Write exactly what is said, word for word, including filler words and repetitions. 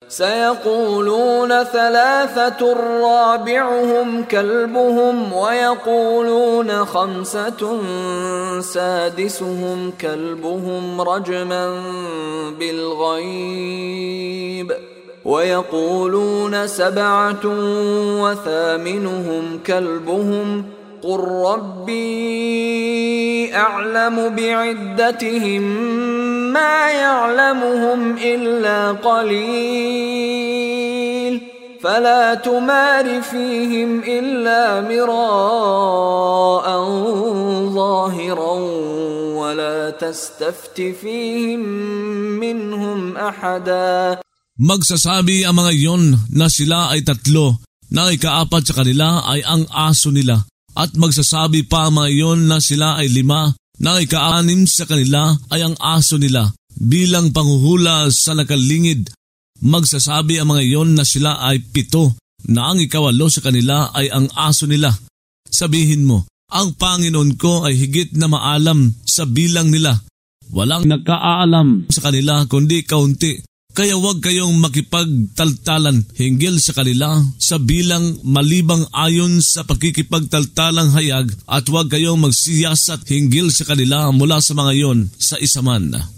سيقولون ثلاثة رابعهم كلبهم ويقولون خمسة سادسهم كلبهم رجما بالغيب ويقولون سبعة وثامنهم كلبهم قل ربي أعلم بعدتهم ما يعلمهم إلا قليل فلا تمار فيهم إلا مراء ظاهرا ولا تستفت فيهم منهم أحدا. Magsasabi ang mga iyon na sila ay tatlo, na ikaapat sa kanila ay ang aso nila. At magsasabi pa ang mga iyon na sila ay lima, na ikaanim sa kanila ay ang aso nila. Bilang panghuhula sa nakalingid, magsasabi ang mga iyon na sila ay pito, na ang ikawalo sa kanila ay ang aso nila. Sabihin mo, ang Panginoon ko ay higit na maalam sa bilang nila. Walang nakaalam sa kanila kundi kaunti. Kaya huwag kayong makipagtaltalan hinggil sa kanila sa bilang malibang ayon sa pagkikipagtaltalang hayag at huwag kayong magsiyasat hinggil sa kanila mula sa mga iyon sa isaman.